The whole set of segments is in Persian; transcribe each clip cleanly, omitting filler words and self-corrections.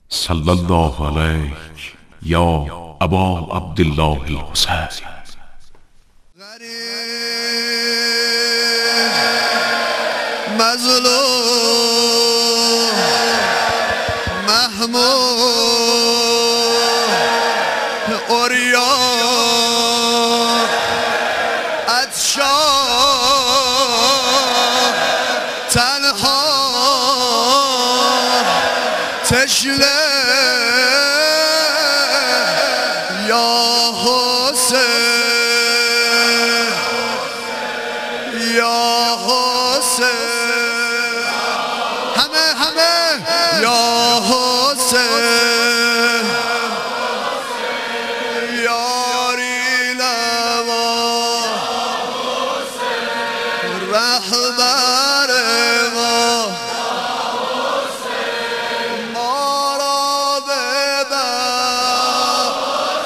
صلی الله علیک یا ابا عبدالله الحسین. مظلوم محمود اوریان عطشان تنها تشنه یا حسین یا حسین همه یا حسین یاری لما رهبر ما ما را ببر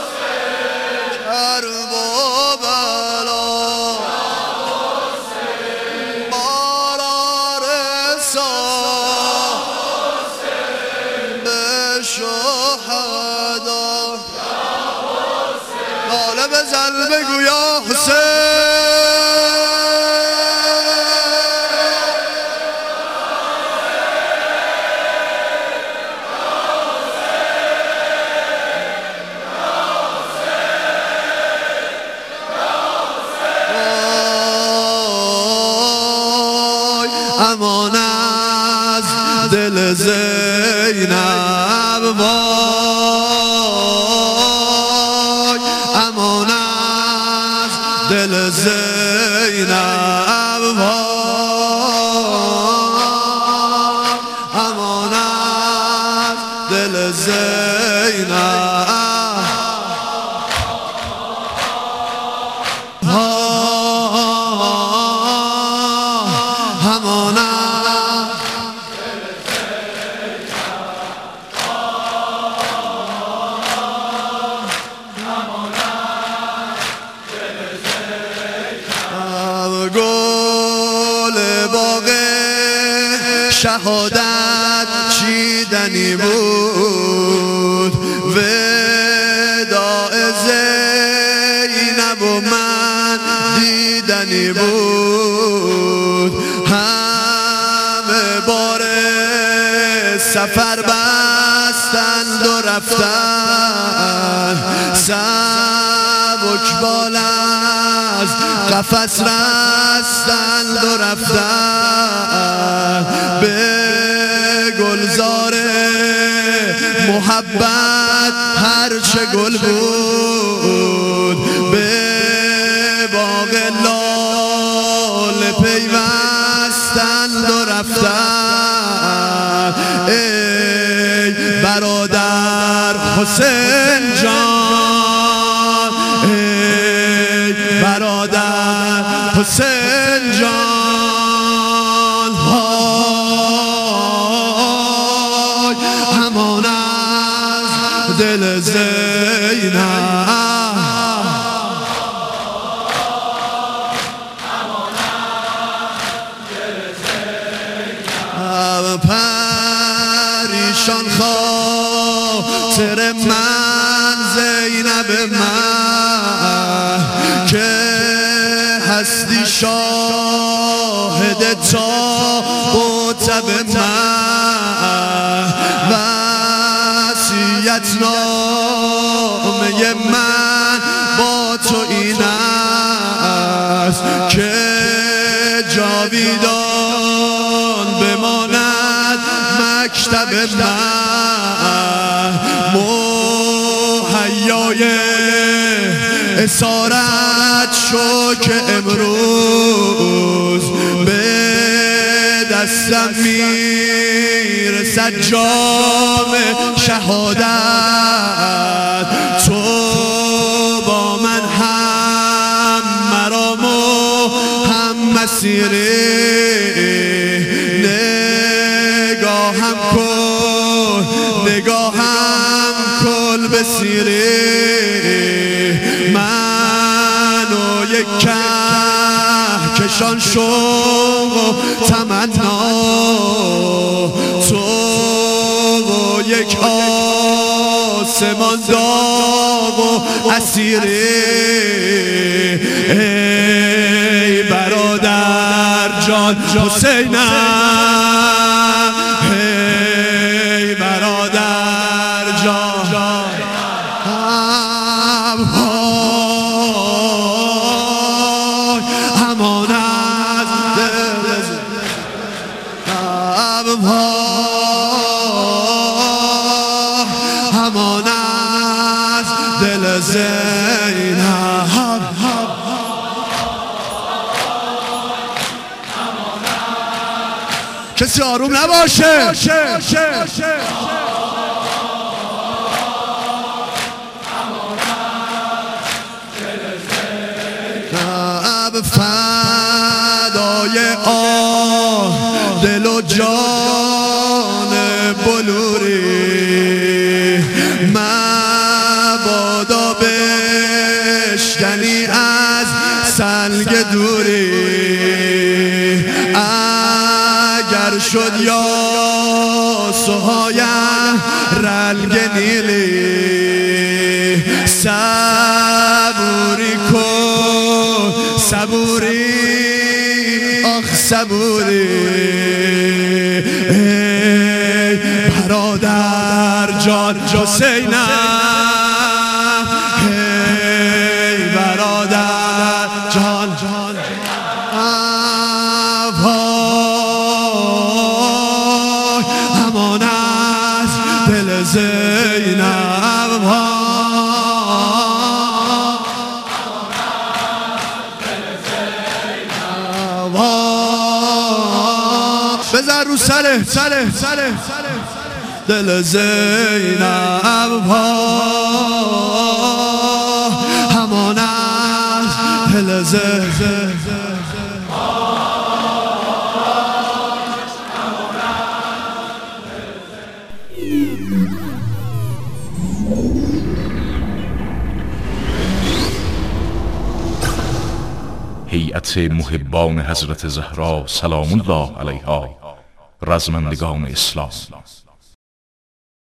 کرب و بلا ما را رسان شهدا. ناله بزن بگو یا حسین. امان از دل زینب وای، امان از دل زینب وای، امان از دل زینب امان گل باغ شهادت چیدنی بود، وداع زینب و من دیدنی بود. همه بار سفر بستند و رفتند، سبک بال از قفس رستند و رفتند. به گلزار محبت هرچه گل بود، به باغ لاله پیوستند و رفتند. ای برادر حسین جان، ای برادر حسین جان، های امان از دل زینب. پریشان خاطر من زینب من، که هستی شاهد تاب من. وصیت نامه من با تو این است، که جاویدان بماند مکتب من. مهیای اسارت شو که امروز به دستم میرسد جام شهادت. تو با من هم مرام و هم مسیری، نگاهم کن به سیری. من و یک کهکشان شوق و تمنا، تو و یک آسمان داغ و اسیره ای برادر جان حسینم ای برادر جان امان از دل امان از دل زینب کسی آروم نباشه فدای آه دل و جان بلوری مبادا بشکنی از سنگ دوری اگر شد یا سوهایم رنگ نیلی صبوری کن صبوری آخ صبوری ای برادر جان حسینم ای برادر جان امان از دل زینب بزن رو سره دل زینب امان از دل زینب هیئت محبان حضرت زهرا سلام الله علیها، رزمندگان اسلام